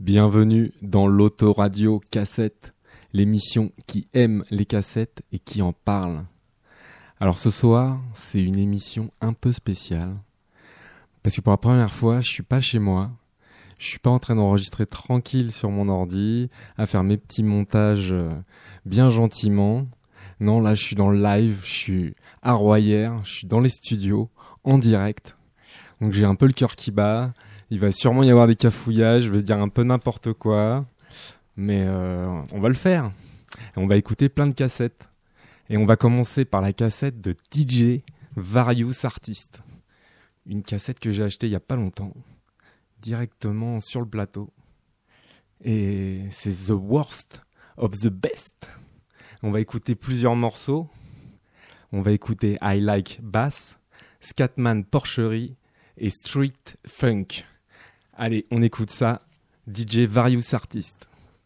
Bienvenue dans l'Autoradio Cassette, l'émission qui aime les cassettes et qui en parle. Alors ce soir, c'est une émission un peu spéciale, parce que pour la première fois, je suis pas chez moi, je suis pas en train d'enregistrer tranquille sur mon ordi, à faire mes petits montages bien gentiment. Non, là je suis dans le live, je suis à Royères, je suis dans les studios, en direct. Donc j'ai un peu le cœur qui bat. Il va sûrement y avoir des cafouillages, je vais dire un peu n'importe quoi, mais on va le faire. Et on va écouter plein de cassettes. Et on va commencer par la cassette de DJ Various Artists. Une cassette que j'ai achetée il n'y a pas longtemps, directement sur le plateau. Et c'est The Worst of the Best. On va écouter plusieurs morceaux. On va écouter I Like Bass, Scatman Porchery et Street Funk. Allez, on écoute ça. DJ Various Artists.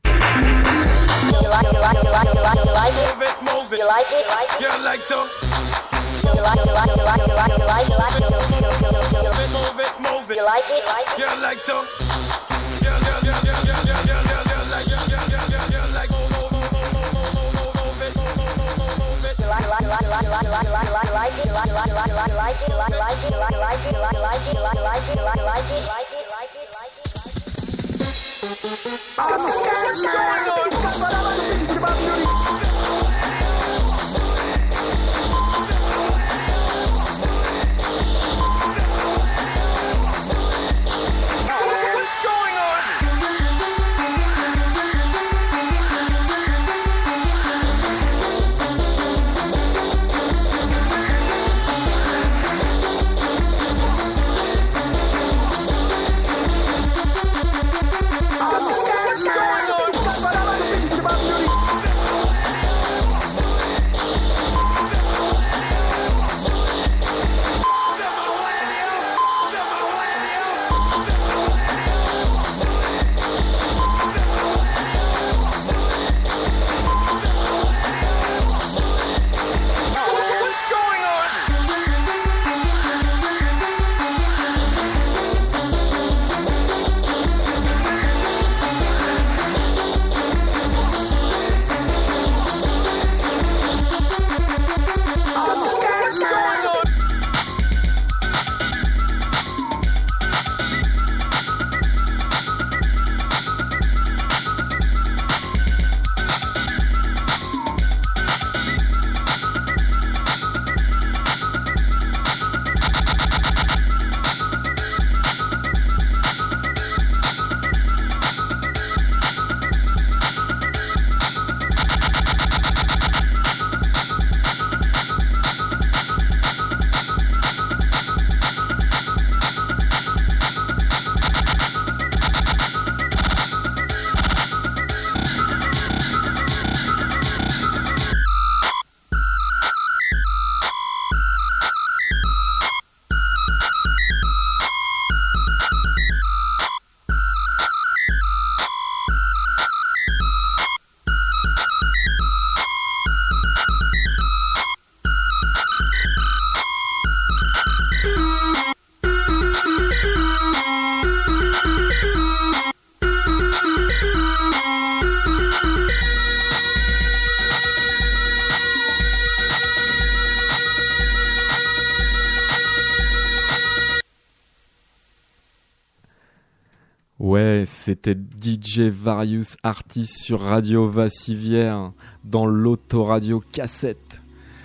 Ouais, c'était DJ Various Artists sur Radio Vassivière dans l'Autoradio Cassette.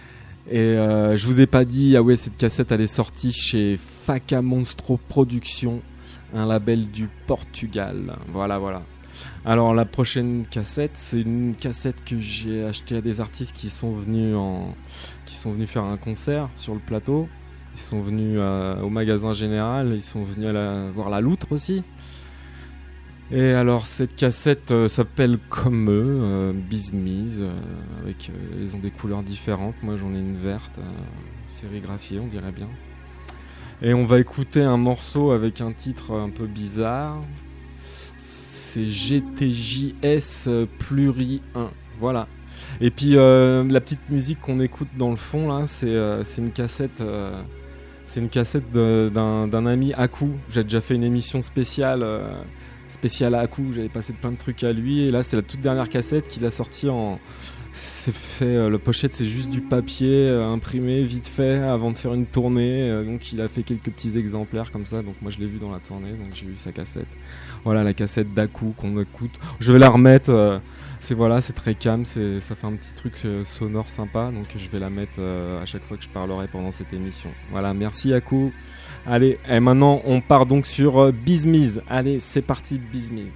Et je vous ai pas dit, ah ouais, cette cassette elle est sortie chez Faca Monstro Productions, un label du Portugal. Voilà. Alors la prochaine cassette, c'est une cassette que j'ai achetée à des artistes qui sont venus faire un concert sur le plateau. Ils sont venus au magasin général, ils sont venus voir la loutre aussi. Et alors cette cassette s'appelle comme eux, Bizmise, avec ils ont des couleurs différentes. Moi j'en ai une verte, sérigraphiée on dirait bien. Et on va écouter un morceau avec un titre un peu bizarre. C'est GTJS Pluri 1, voilà. Et puis la petite musique qu'on écoute dans le fond là, c'est une cassette. C'est une cassette d'un ami Aku. J'ai déjà fait une émission spéciale spécial à Haku, j'avais passé plein de trucs à lui, et là c'est la toute dernière cassette qu'il a sortie en... C'est fait, le pochette c'est juste du papier imprimé vite fait avant de faire une tournée, donc il a fait quelques petits exemplaires comme ça, donc moi je l'ai vu dans la tournée, donc j'ai eu sa cassette. Voilà la cassette d'Haku qu'on écoute. Je vais la remettre, c'est très calme, ça fait un petit truc sonore sympa, donc je vais la mettre à chaque fois que je parlerai pendant cette émission. Voilà, merci Haku. Allez, et maintenant on part donc sur Bizmiz. Allez, c'est parti Bizmiz.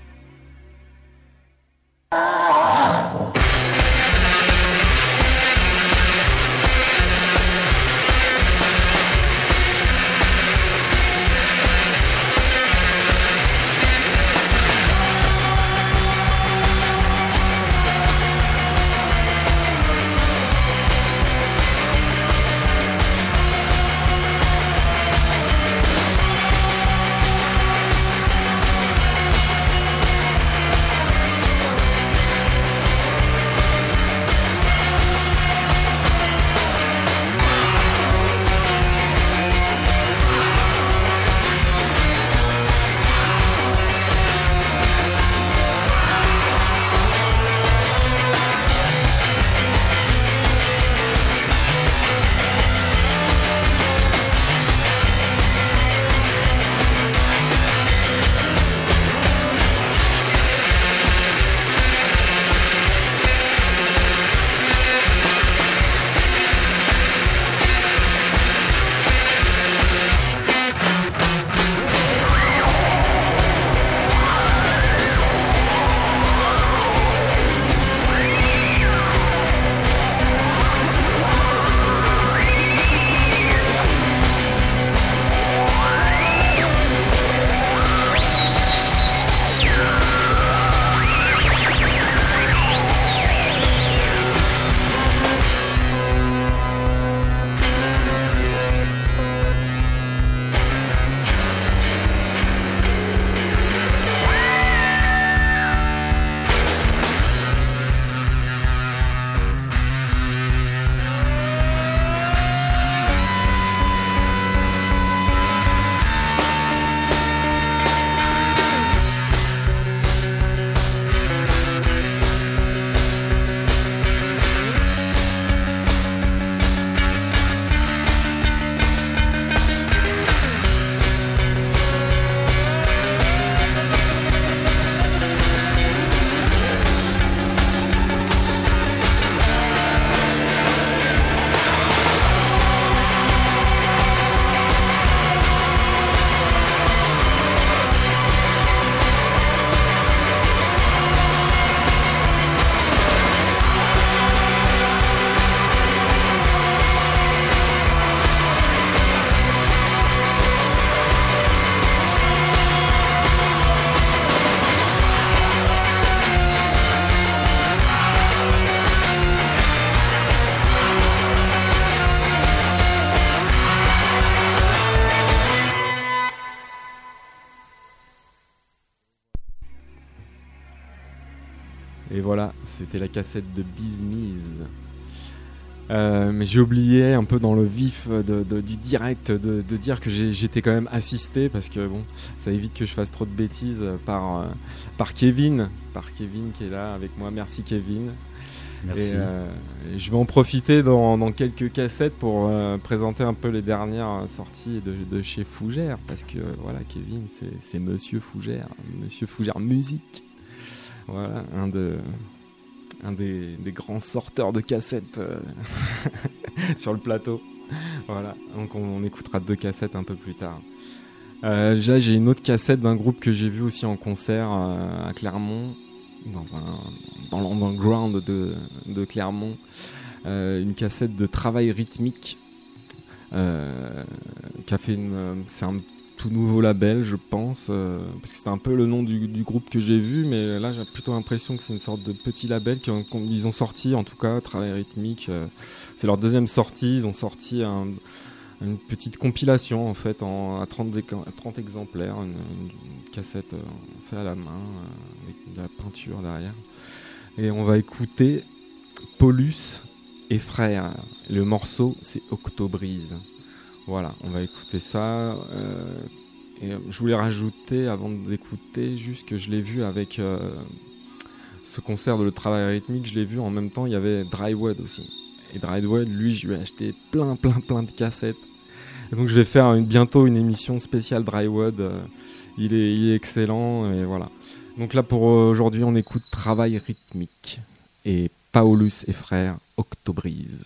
Et voilà, c'était la cassette de Bizmiz. Mais j'ai oublié un peu dans le vif du direct de dire que j'étais quand même assisté, parce que bon, ça évite que je fasse trop de bêtises par Kevin qui est là avec moi. Merci Kevin. Merci. Et je vais en profiter dans quelques cassettes pour présenter un peu les dernières sorties de chez Fougère, parce que voilà, Kevin c'est Monsieur Fougère Musique. Voilà, un des grands sorteurs de cassettes sur le plateau. Voilà, donc on écoutera 2 cassettes un peu plus tard. Déjà, j'ai une autre cassette d'un groupe que j'ai vu aussi en concert à Clermont, dans l'underground de Clermont. Une cassette de Travail Rythmique qui a fait c'est un tout nouveau label, je pense, parce que c'est un peu le nom du groupe que j'ai vu, mais là j'ai plutôt l'impression que c'est une sorte de petit label qu'ils ont sorti, en tout cas Travail Rythmique, c'est leur deuxième sortie. Ils ont sorti une petite compilation en fait à 30 exemplaires, une cassette faite à la main avec de la peinture derrière, et on va écouter Paulus et Frères. Le morceau c'est Octobrise. Voilà, on va écouter ça Et je voulais rajouter, avant d'écouter, juste que je l'ai vu avec ce concert de Le Travail Rythmique, je l'ai vu en même temps, il y avait Dry Wood aussi. Et Dry Wood, lui, je lui ai acheté plein de cassettes. Et donc je vais faire bientôt une émission spéciale Dry Wood. Il est excellent, et voilà. Donc là, pour aujourd'hui, on écoute Travail Rythmique et Paulus et frères Octobrise.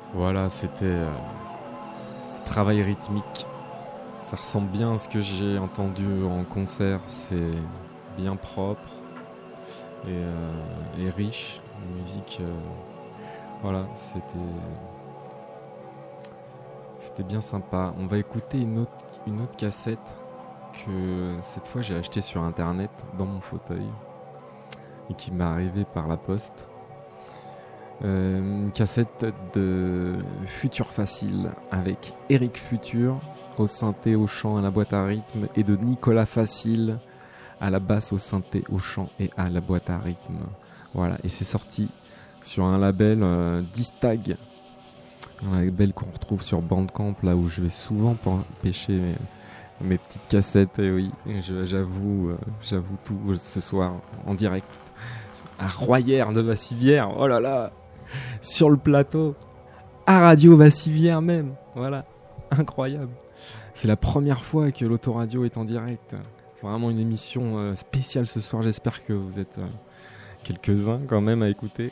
Voilà, c'était travail rythmique. Ça ressemble bien à ce que j'ai entendu en concert. C'est bien propre et riche. Une musique, voilà, c'était bien sympa. On va écouter une autre cassette que cette fois j'ai achetée sur internet dans mon fauteuil et qui m'est arrivée par la poste. Une cassette de Futur Facile avec Eric Futur au synthé, au chant, à la boîte à rythme, et de Nicolas Facile à la basse, au synthé, au chant et à la boîte à rythme. Voilà, et c'est sorti sur un label Distag, un label qu'on retrouve sur Bandcamp, là où je vais souvent pêcher mes petites cassettes. Et oui, j'avoue tout ce soir en direct à Royère de Vassivière. Oh là là, sur le plateau, à Radio Vassivière même. Voilà, incroyable. C'est la première fois que l'autoradio est en direct. C'est vraiment une émission spéciale ce soir. J'espère que vous êtes quelques-uns quand même à écouter.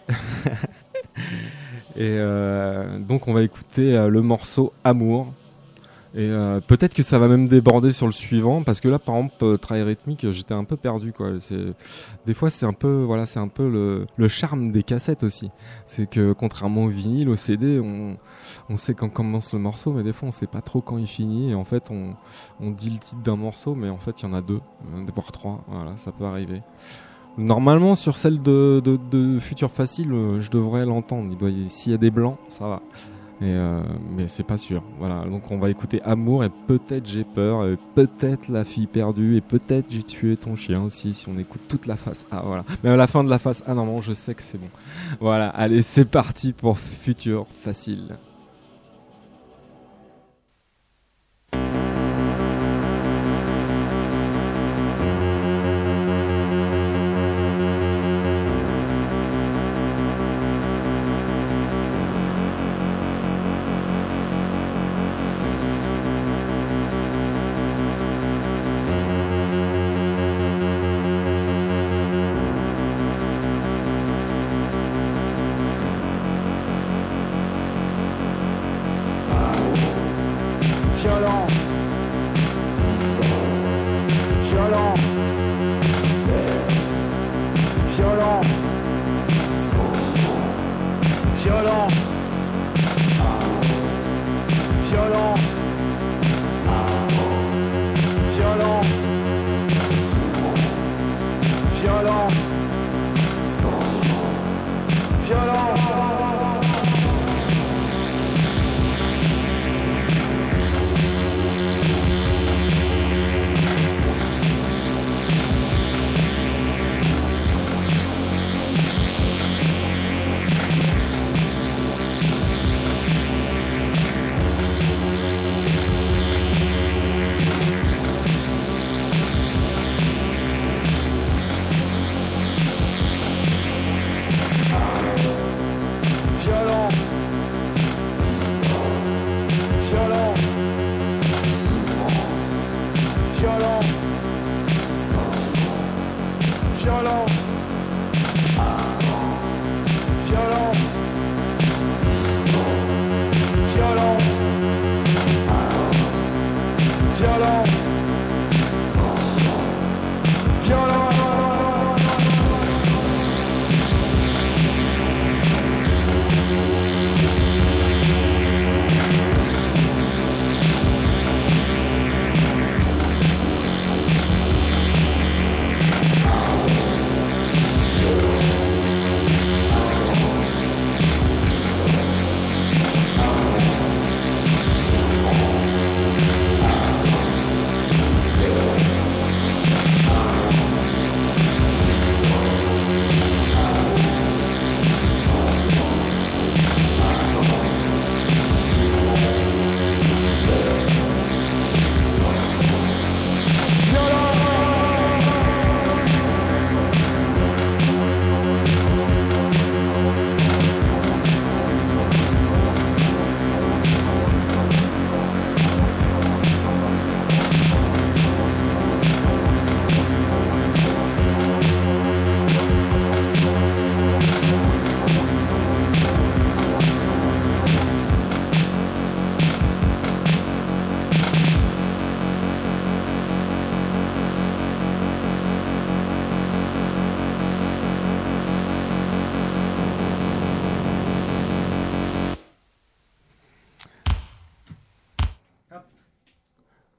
Et donc on va écouter le morceau Amour. Et peut-être que ça va même déborder sur le suivant, parce que là par exemple travail rythmique, j'étais un peu perdu quoi. Des fois c'est un peu le charme des cassettes aussi. C'est que contrairement au vinyle, au CD, on sait quand commence le morceau, mais des fois on sait pas trop quand il finit, et en fait on dit le titre d'un morceau, mais en fait il y en a deux, voire trois. Voilà, ça peut arriver. Normalement sur celle de Futur Facile, je devrais l'entendre. S'il y a des blancs, ça va. Mais c'est pas sûr. Voilà, donc on va écouter Amour, et peut-être J'ai peur, et peut-être La fille perdue, et peut-être J'ai tué ton chien aussi, si on écoute toute la face A. Voilà. Mais à la fin de la face A, normalement je sais que c'est bon. Voilà, allez, c'est parti pour Futur Facile.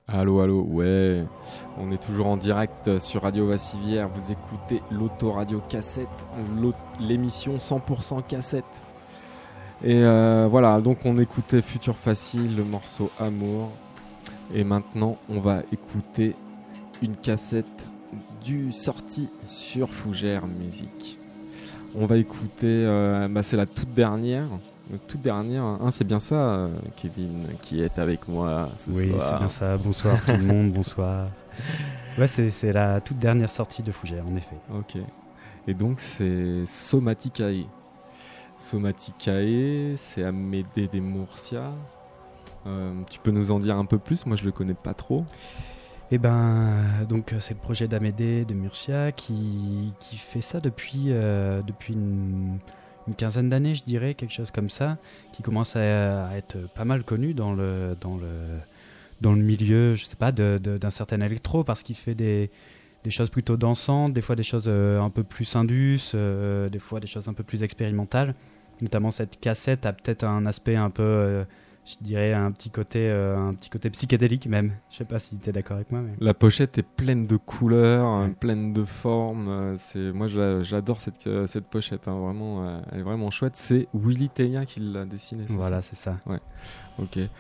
Allô, allô, ouais, on est toujours en direct sur Radio Vassivière, vous écoutez l'autoradio cassette, l'émission 100% cassette. Et voilà, donc on écoutait Futur Facile, le morceau Amour, et maintenant on va écouter une cassette sortie sur Fougère Music. On va écouter, c'est la toute dernière. Hein, c'est bien ça, Kevin, qui est avec moi ce soir. Oui, c'est bien ça. Bonsoir tout le monde, bonsoir. Ouais, c'est la toute dernière sortie de Fougère, en effet. Ok. Et donc, c'est Somaticae. Somaticae, c'est Amédée des Murcia. Tu peux nous en dire un peu plus? Moi, je le connais pas trop. Eh ben, donc c'est le projet d'Amédée de Murcia qui fait ça depuis une quinzaine d'années, je dirais, quelque chose comme ça, qui commence à être pas mal connu dans le milieu, je sais pas, d'un certain électro, parce qu'il fait des choses plutôt dansantes, des fois des choses un peu plus indus, des fois des choses un peu plus expérimentales. Notamment cette cassette a peut-être un aspect un peu, je dirais, un petit côté psychédélique même. Je sais pas si tu es d'accord avec moi. Mais... La pochette est pleine de couleurs, pleine de formes. Moi, j'adore cette pochette. Hein, vraiment, elle est vraiment chouette. C'est Willy Tegna qui l'a dessinée. Voilà, c'est ça. Ouais. Ok. Et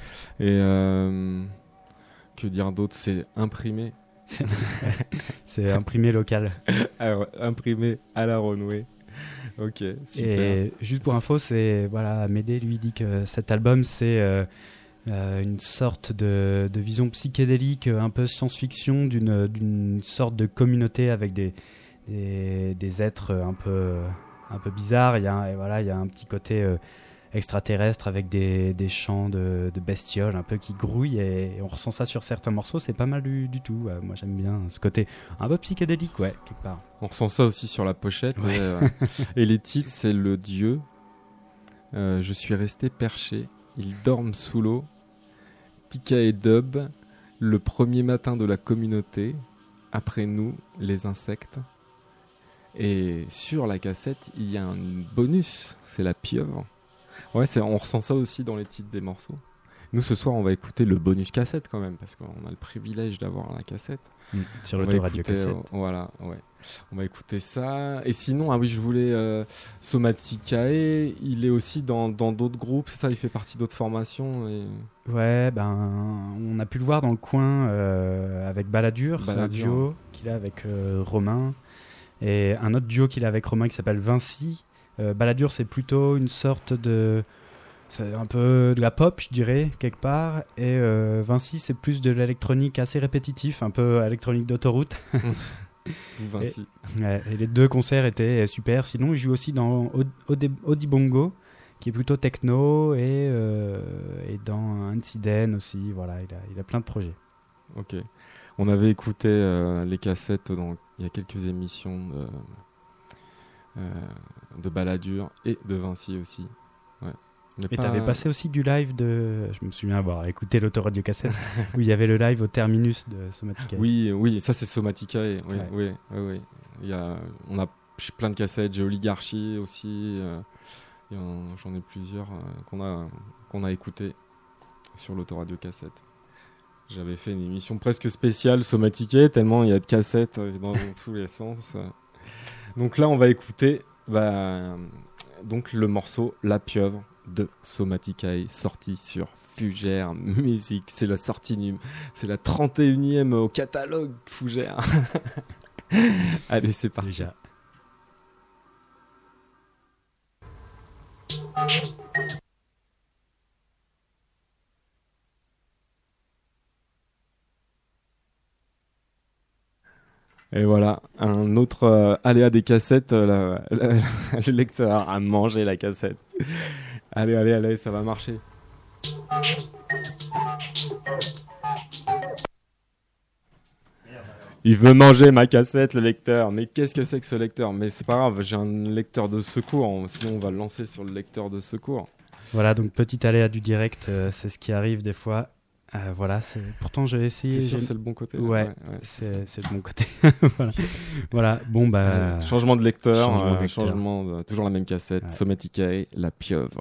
que dire d'autre? C'est imprimé. C'est imprimé local. Alors, imprimé à la Runway. Ok, super. Et juste pour info, Amédée lui dit que cet album c'est une sorte de vision psychédélique, un peu science-fiction d'une sorte de communauté avec des êtres un peu bizarres. Il y a un petit côté extraterrestre avec des chants de bestioles un peu qui grouillent, et on ressent ça sur certains morceaux. C'est pas mal du tout. Moi j'aime bien ce côté un peu psychédélique, quelque part. On ressent ça aussi sur la pochette. Ouais. Et les titres, c'est Le Dieu, Je suis resté perché, Ils dorment sous l'eau, Pika et Dub, Le premier matin de la communauté, Après nous, les insectes. Et sur la cassette, il y a un bonus, c'est la pieuvre. Ouais, on ressent ça aussi dans les titres des morceaux. Nous, ce soir, on va écouter le bonus cassette quand même, parce qu'on a le privilège d'avoir la cassette. Sur l'autoradio cassette. Voilà, ouais. On va écouter ça. Et sinon, je voulais... Somaticae, il est aussi dans d'autres groupes, c'est ça? Il fait partie d'autres formations Ouais, on a pu le voir dans le coin avec Balladur. C'est un duo qu'il a avec Romain. Et un autre duo qu'il a avec Romain qui s'appelle Vinci. Balladur, c'est plutôt une sorte c'est un peu de la pop, je dirais, quelque part. Et Vinci, c'est plus de l'électronique assez répétitif, un peu électronique d'autoroute. Vinci. Et les deux concerts étaient super. Sinon, il joue aussi dans Odibongo, qui est plutôt techno, et dans Incident aussi. Voilà, il a plein de projets. Ok. On avait écouté les cassettes il y a quelques émissions de Balladur et de Vinci aussi. Ouais. Et t'avais passé aussi du live je me souviens avoir écouté l'autoradio cassette où il y avait le live au terminus de Somaticae. Oui, ça c'est Somaticae. Oui. On a plein de cassettes, j'ai Oligarchie aussi. J'en ai plusieurs qu'on a écouté sur l'autoradio cassette. J'avais fait une émission presque spéciale Somaticae, tellement il y a de cassettes dans tous les sens. Donc là, on va écouter donc le morceau La Pieuvre de Somaticae, sorti sur Fougère Music. C'est la sortie c'est la 31e au catalogue Fougère. Allez, c'est parti. Déjà. Et voilà, un autre aléa des cassettes, le lecteur a mangé la cassette. Allez, ça va marcher. Il veut manger ma cassette, le lecteur. Mais qu'est-ce que c'est que ce lecteur? Mais c'est pas grave, j'ai un lecteur de secours. Sinon, on va le lancer sur le lecteur de secours. Voilà, donc petit aléa du direct, c'est ce qui arrive des fois. Voilà, pourtant j'ai essayé. T'es sûr c'est le bon côté? Ouais, c'est le bon côté. Voilà. Bon changement de lecteur, toujours la même cassette. Ouais. Somaticae, La Pieuvre.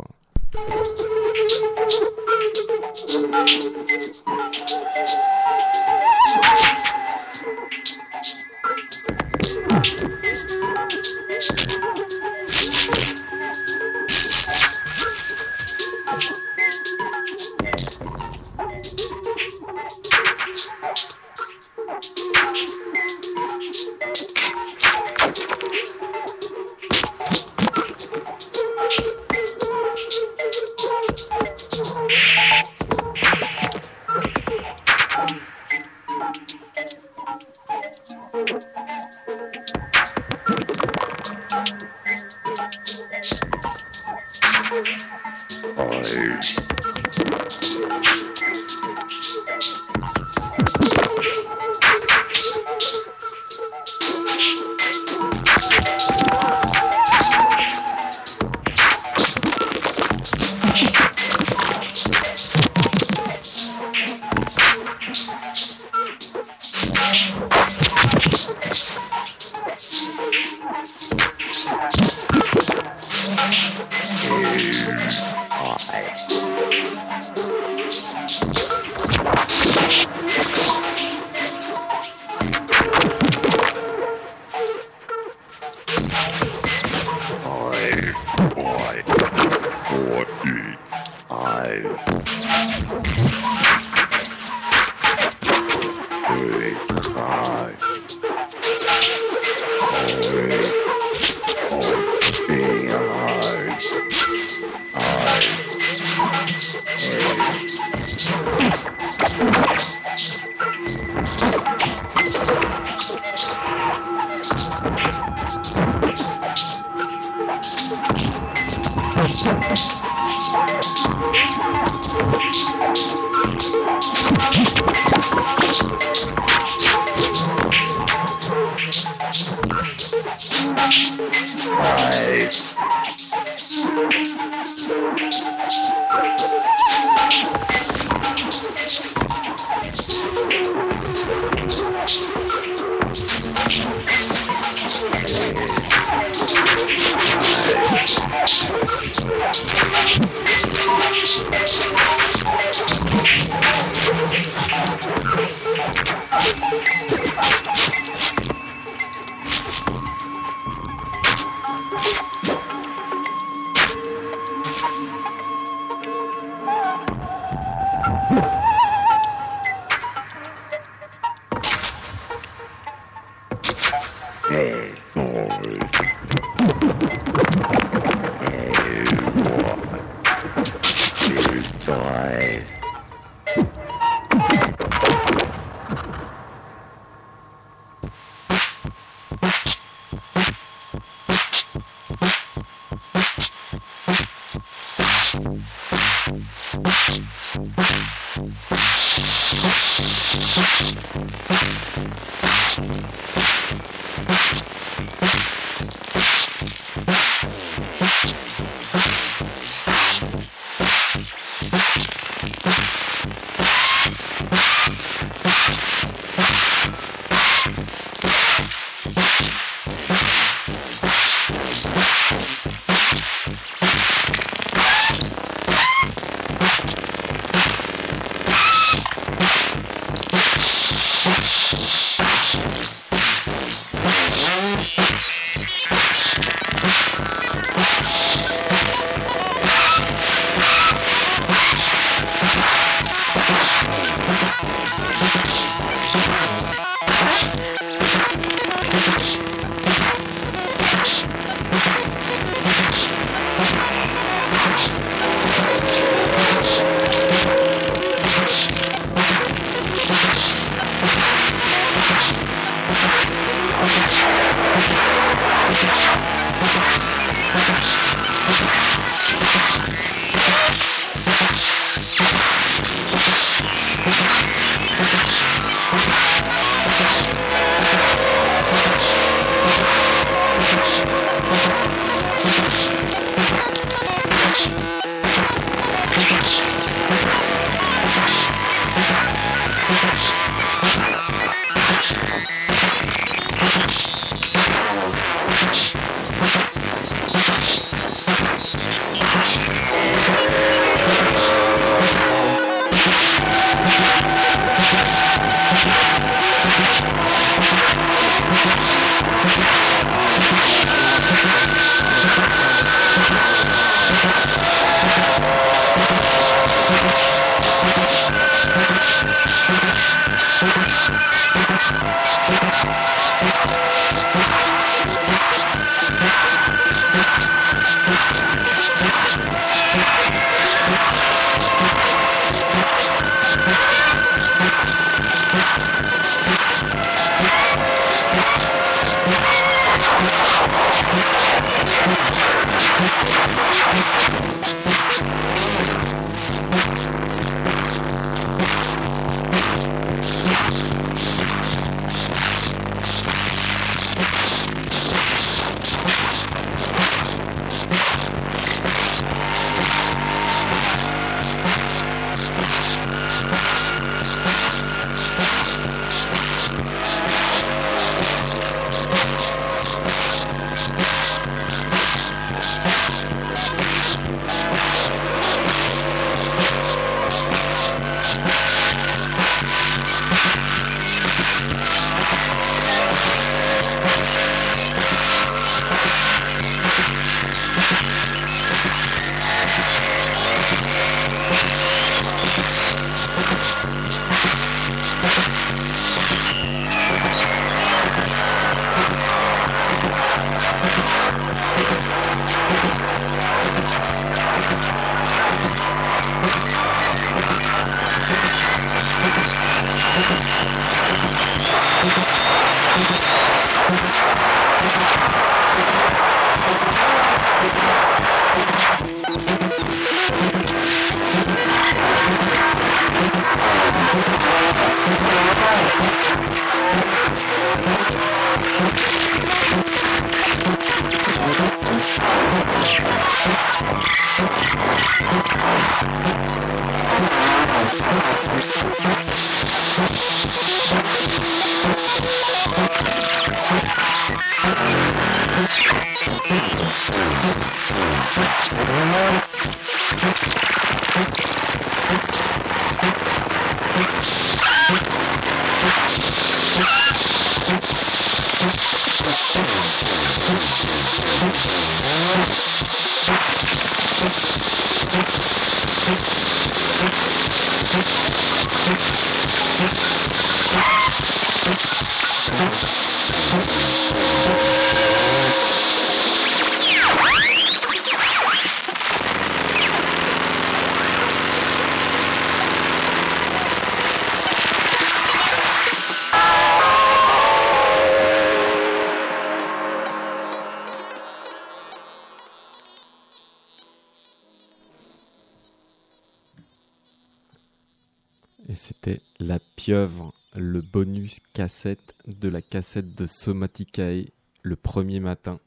Et c'était La Pieuvre, le bonus cassette de la cassette de Somaticae, le premier matin.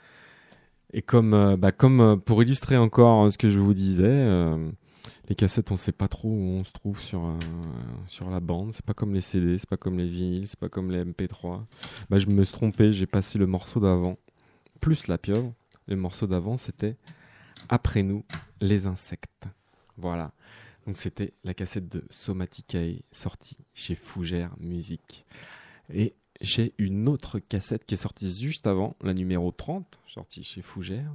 Et comme pour illustrer encore ce que je vous disais, les cassettes, on sait pas trop où on se trouve sur la bande. C'est pas comme les CD, c'est pas comme les vinyles, c'est pas comme les MP3. Je me suis trompé, j'ai passé le morceau d'avant, plus La Pieuvre. Le morceau d'avant, c'était Après nous, les insectes. Voilà. Donc c'était la cassette de Somaticae, sortie chez Fougère Musique. Et j'ai une autre cassette qui est sortie juste avant, la numéro 30, sortie chez Fougère,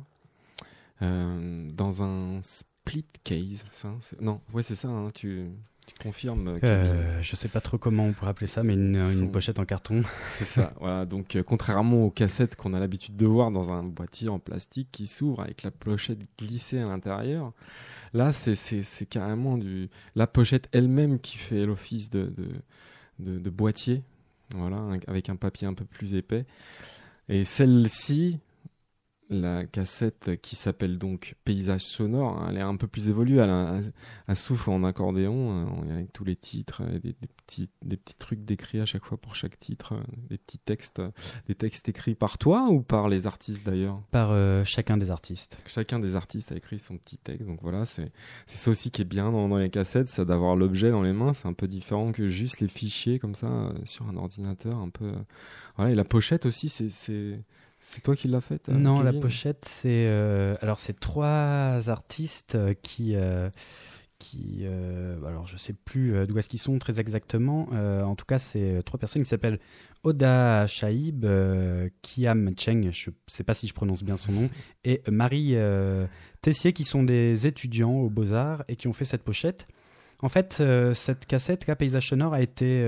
dans un split case. C'est ça, hein, tu confirmes. Je sais pas trop comment on pourrait appeler ça, mais une pochette en carton. C'est ça, voilà. Donc contrairement aux cassettes qu'on a l'habitude de voir dans un boîtier en plastique qui s'ouvre avec la pochette glissée à l'intérieur, là, c'est carrément la pochette elle-même qui fait l'office de boîtier, voilà, avec un papier un peu plus épais. Et celle-ci, la cassette qui s'appelle donc Paysage sonore, elle est un peu plus évoluée, elle souffle en accordéon, avec tous les titres, des petits trucs décrits à chaque fois pour chaque titre, des textes écrits par toi ou par les artistes d'ailleurs? Par chacun des artistes. Chacun des artistes a écrit son petit texte, donc voilà, c'est ça aussi qui est bien dans les cassettes, c'est d'avoir l'objet dans les mains, c'est un peu différent que juste les fichiers comme ça sur un ordinateur, un peu. Voilà, et la pochette aussi, c'est toi qui l'as faite? Non, Kevin? la pochette, c'est trois artistes qui alors je sais plus d'où est-ce qu'ils sont très exactement. En tout cas, c'est trois personnes qui s'appellent Oda Shaib, Kiam Cheng, je sais pas si je prononce bien son nom, et Marie Tessier, qui sont des étudiants aux Beaux-Arts et qui ont fait cette pochette. En fait, cette cassette, Paysage sonore, a été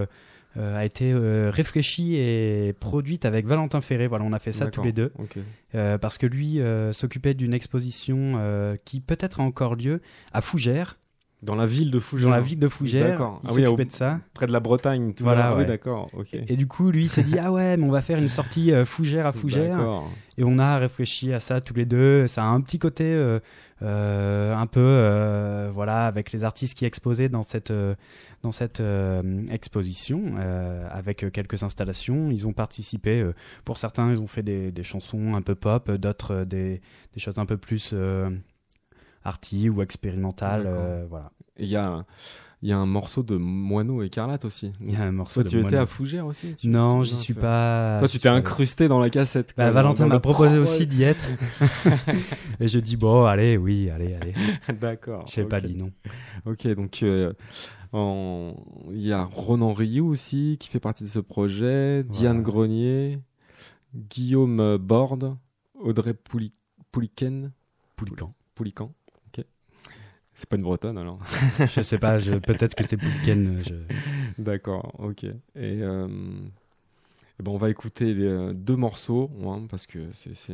réfléchie et produite avec Valentin Ferré. Voilà, on a fait ça tous les deux. Okay. Parce que lui s'occupait d'une exposition qui peut-être a encore lieu à Fougères. Dans la ville de Fougères. Dans la ville de Fougères. D'accord. Il s'occupait de ça. Près de la Bretagne. Voilà. Oui, d'accord. Okay. Et du coup, lui, il s'est dit, ah ouais, mais on va faire une sortie Fougères à Fougères. D'accord. Et on a réfléchi à ça tous les deux. Ça a un petit côté un peu, voilà, avec les artistes qui exposaient dans cette exposition, avec quelques installations. Ils ont participé. Pour certains, ils ont fait des chansons un peu pop, d'autres des choses un peu plus arty ou expérimentales. Voilà. Et il y a un morceau de Moineau Écarlate aussi. Il y a un morceau. Toi, tu étais à Fougères aussi? Non, j'y suis pas. Toi, tu t'es incrusté dans la cassette. Valentin m'a proposé aussi d'y être. Et je dis bon, allez. D'accord. Je n'ai pas dit non. Ok, donc il y a Ronan Rioux aussi qui fait partie de ce projet, Diane Grenier, Guillaume Borde, Audrey Poulican. Ok. C'est pas une bretonne alors? Je sais pas, peut-être que c'est Poulican. D'accord, ok. Et on va écouter les deux morceaux, parce que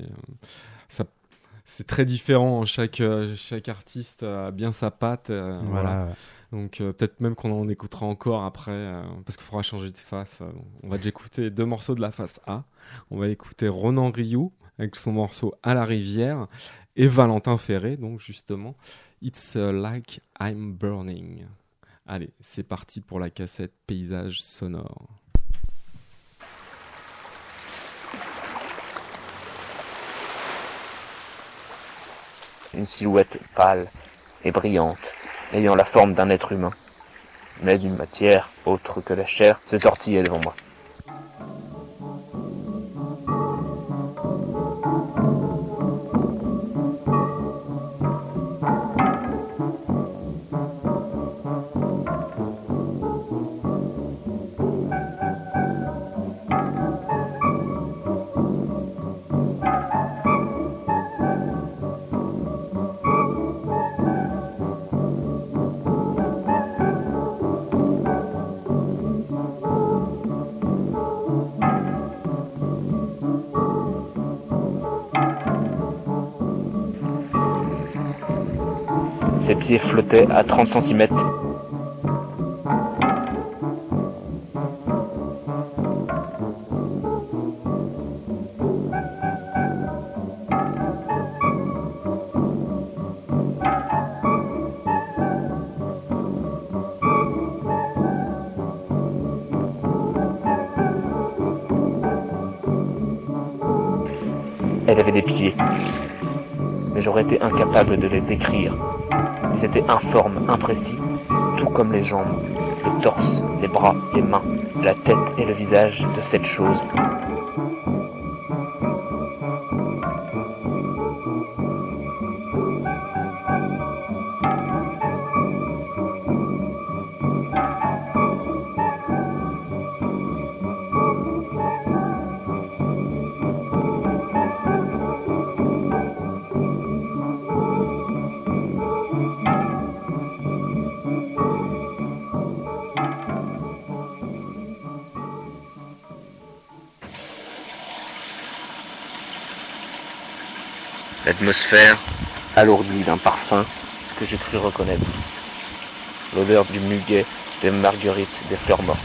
c'est très différent. Chaque artiste a bien sa patte. Voilà. Donc peut-être même qu'on en écoutera encore après, parce qu'il faudra changer de face. On va déjà écouter deux morceaux de la face A. On va écouter Ronan Rioux avec son morceau À la rivière et Valentin Ferré, donc justement It's Like I'm Burning. Allez, c'est parti pour la cassette Paysage sonore. Une silhouette pâle et brillante, ayant la forme d'un être humain, mais d'une matière autre que la chair, se tortillait devant moi. Ses pieds flottaient à 30 cm. Elle avait des pieds, mais j'aurais été incapable de les décrire. Ils étaient informes, imprécis, tout comme les jambes, le torse, les bras, les mains, la tête et le visage de cette chose. L'atmosphère alourdie d'un parfum que j'ai cru reconnaître. L'odeur du muguet, des marguerites, des fleurs mortes.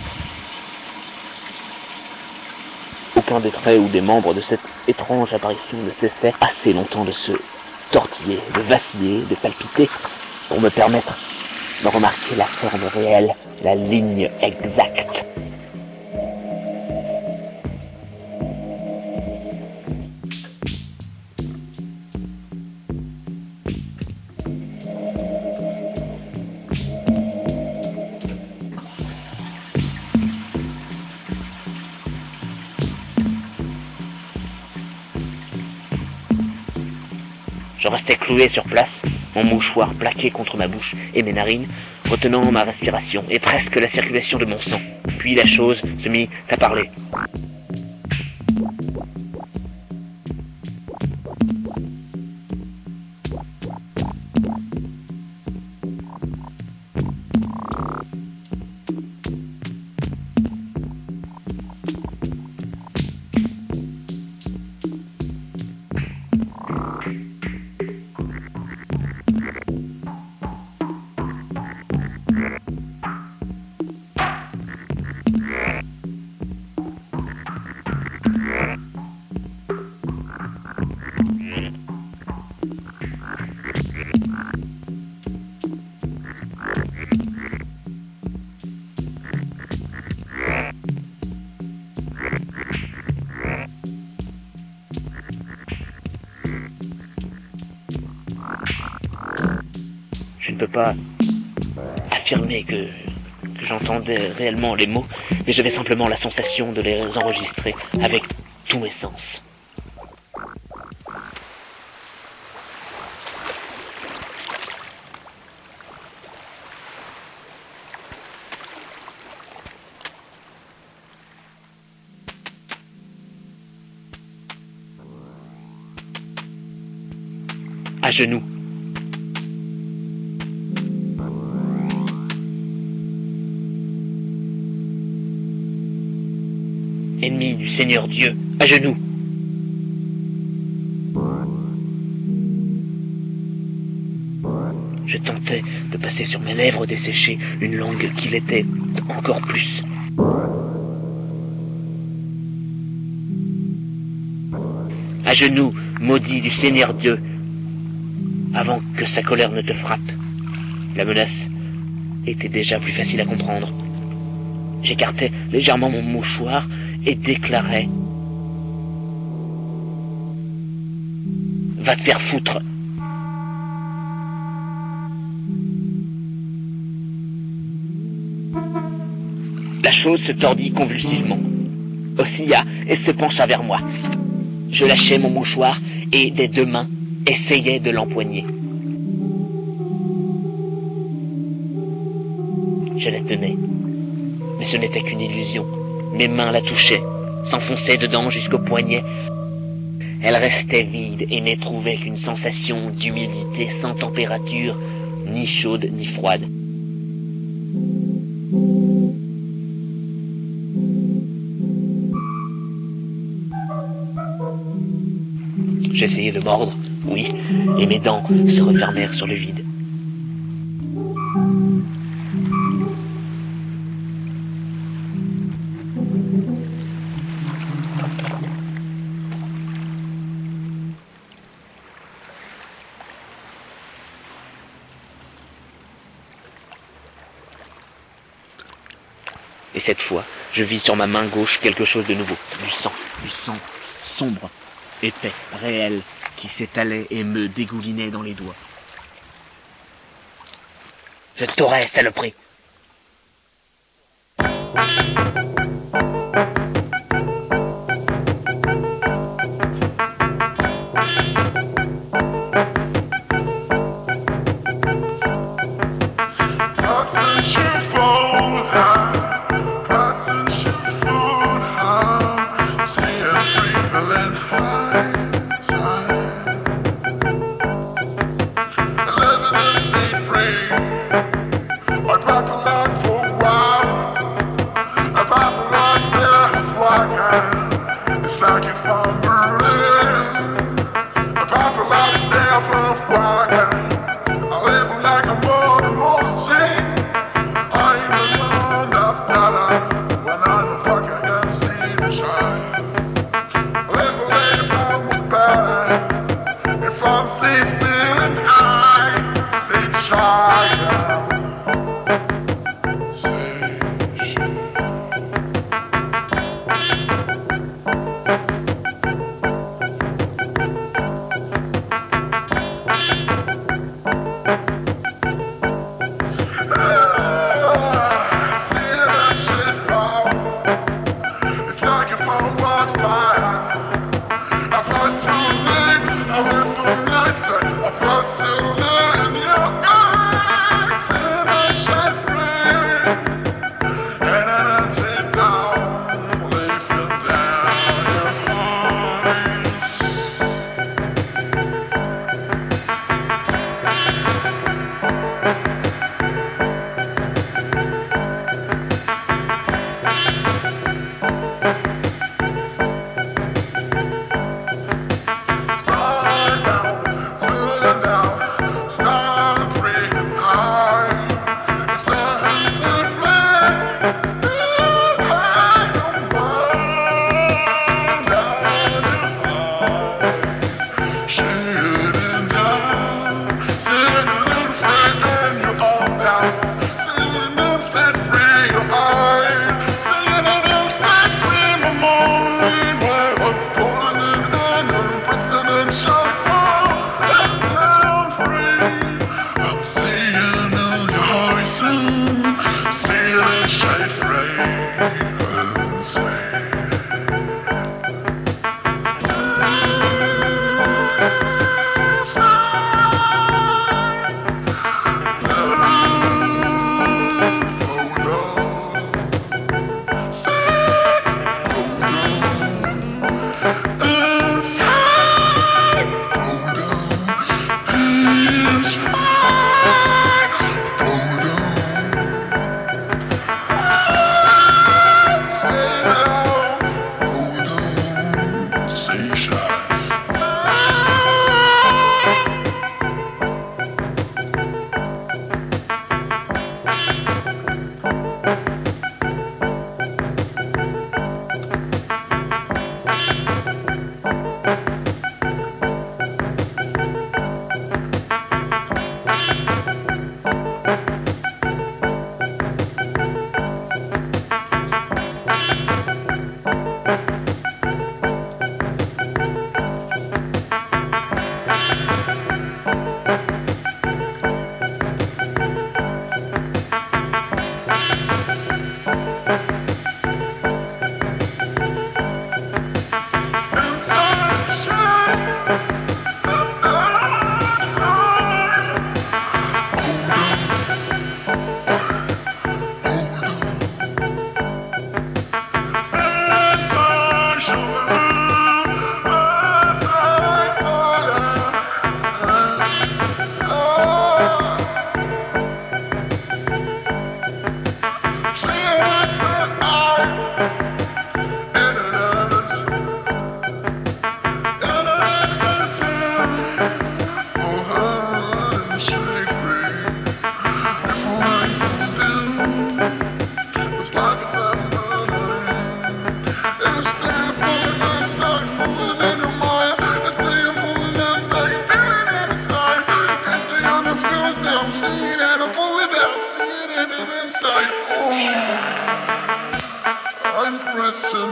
Aucun des traits ou des membres de cette étrange apparition ne cessait assez longtemps de se tortiller, de vaciller, de palpiter, pour me permettre de remarquer la forme réelle, la ligne exacte. Je restais cloué sur place, mon mouchoir plaqué contre ma bouche et mes narines, retenant ma respiration et presque la circulation de mon sang. Puis la chose se mit à parler. Je ne peux pas affirmer que j'entendais réellement les mots, mais j'avais simplement la sensation de les enregistrer avec tous mes sens. À genoux. Ennemi du Seigneur Dieu, à genoux. Je tentais de passer sur mes lèvres desséchées une langue qui l'était encore plus. À genoux, maudit du Seigneur Dieu, avant que sa colère ne te frappe. La menace était déjà plus facile à comprendre. J'écartais légèrement mon mouchoir et déclarais: Va te faire foutre. La chose se tordit convulsivement, oscilla et se pencha vers moi. Je lâchai mon mouchoir et des deux mains essayai de l'empoigner. Je la tenais, mais ce n'était qu'une illusion. Mes mains la touchaient, s'enfonçaient dedans jusqu'au poignet. Elle restait vide et n'éprouvait qu'une sensation d'humidité sans température, ni chaude ni froide. J'essayai de mordre, oui, et mes dents se refermèrent sur le vide. Et cette fois, je vis sur ma main gauche quelque chose de nouveau. Du sang sombre, épais, réel, qui s'étalait et me dégoulinait dans les doigts. Je t'aurai, saloperie!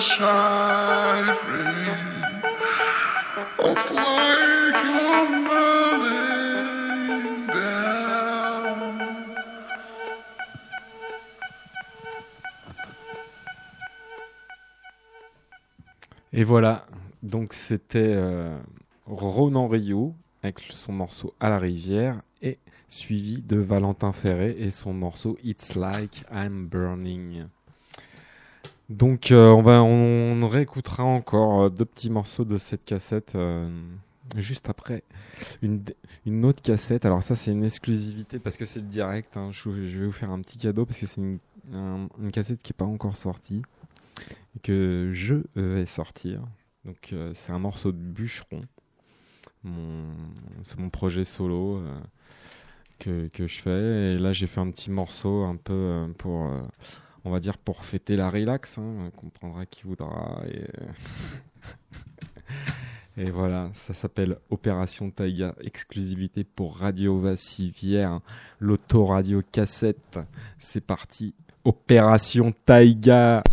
shine free. A flake of melting down. Et voilà, donc c'était Ronan Rio avec son morceau À la rivière et suivi de Valentin Ferré et son morceau It's Like I'm Burning. Donc on réécoutera encore deux petits morceaux de cette cassette juste après une autre cassette. Alors ça c'est une exclusivité parce que c'est le direct, hein. Je vais vous faire un petit cadeau parce que c'est une cassette qui n'est pas encore sortie et que je vais sortir. Donc c'est un morceau de Bûcheron. C'est mon projet solo que je fais. Et là j'ai fait un petit morceau un peu pour on va dire pour fêter la relax, hein, comprendra qui voudra. Et voilà, ça s'appelle Opération Taïga, exclusivité pour Radio Vassivière, l'autoradio cassette. C'est parti, Opération Taïga.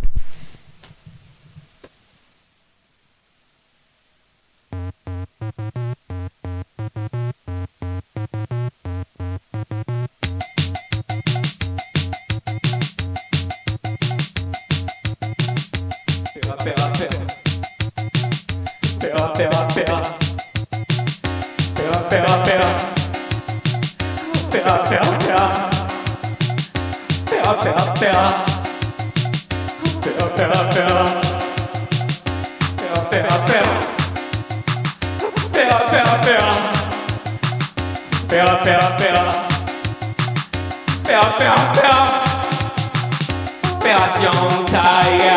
Opération Taïga.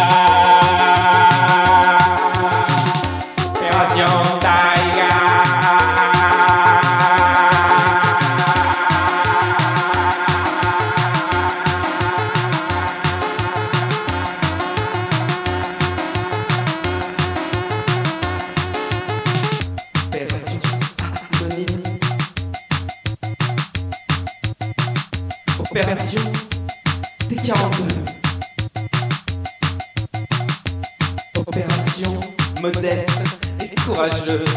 Opération Taïga. Opération anonyme. Opération T42. Opération modeste et courageuse.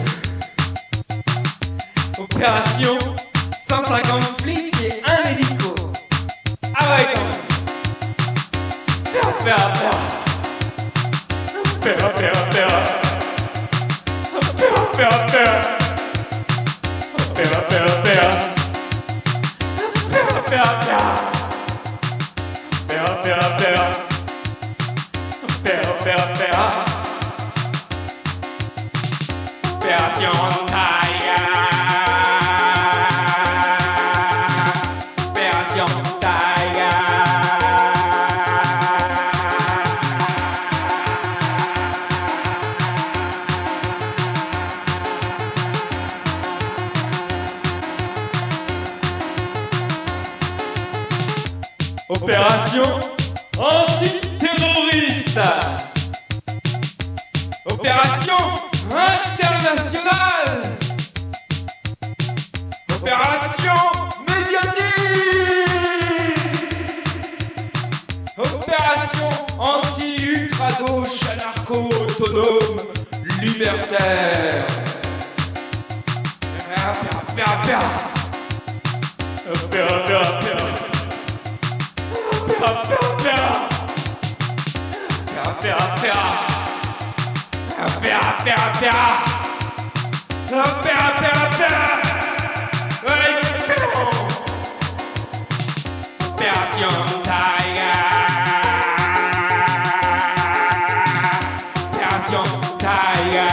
Opération 150 flics et un hélico. Ah ouais, quand même. Opéra. Opération Taïga. Opération Taïga. Opération antiterroriste. Opération internationale. Opération médiatique. Opération anti-ultra-gauche anarcho-autonome libertaire. Opération Taïga. Opération Taïga.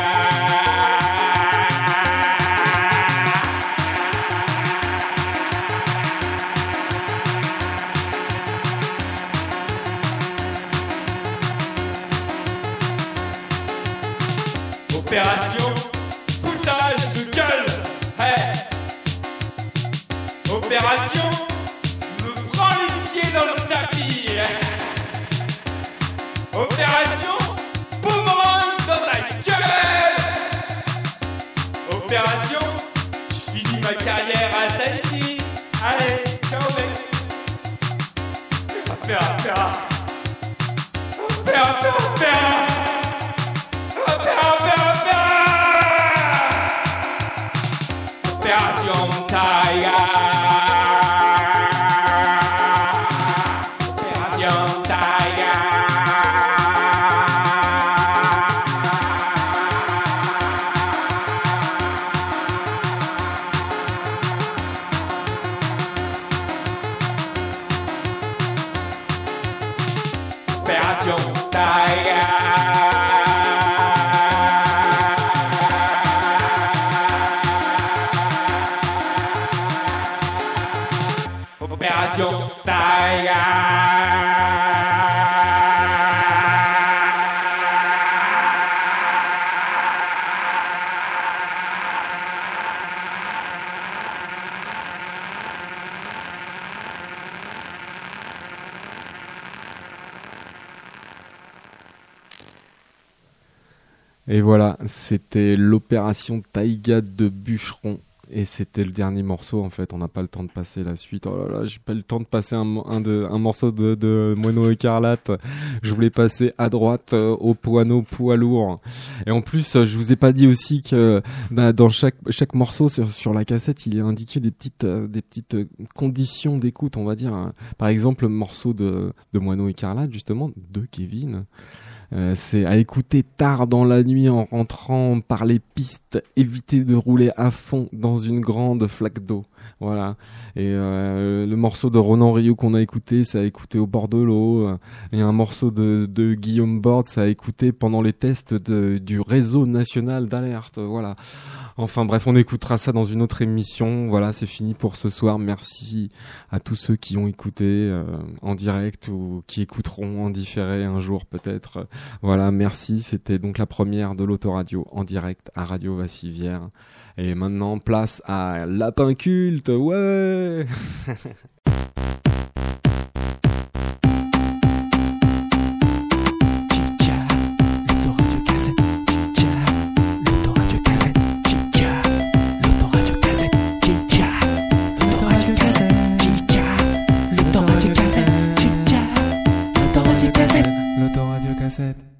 Opération foutage de gueule. Hey. Opération je me prends les pieds dans le tapis. Opération boomerang dans la gueule. Opération je finis ma carrière à Tahiti. Allez, ciao mec. Opération Opération Taiga. Opération Taiga. Opération Taiga. Opération Taiga. Et voilà, c'était l'opération Taïga de Bûcheron. Et c'était le dernier morceau, en fait. On n'a pas le temps de passer la suite. Oh là là, j'ai pas le temps de passer un morceau de Moineau Écarlate. Je voulais passer à droite au piano poids lourd. Et en plus, je vous ai pas dit aussi que dans chaque morceau sur la cassette, il est indiqué des petites conditions d'écoute, on va dire. Par exemple, le morceau de Moineau Écarlate, justement, de Kevin. C'est à écouter tard dans la nuit en rentrant par les pistes, éviter de rouler à fond dans une grande flaque d'eau. Voilà. Et le morceau de Ronan Rioux qu'on a écouté, ça a écouté au bord de l'eau. Et un morceau de Guillaume Borde, ça a écouté pendant les tests du réseau national d'alerte. Voilà. Enfin bref, on écoutera ça dans une autre émission. Voilà, c'est fini pour ce soir. Merci à tous ceux qui ont écouté en direct ou qui écouteront en différé un jour peut-être. Voilà, merci. C'était donc la première de l'autoradio en direct à Radio Vassivière. Et maintenant, place à Lapin Culte. Ouais. L'autoradio cassette.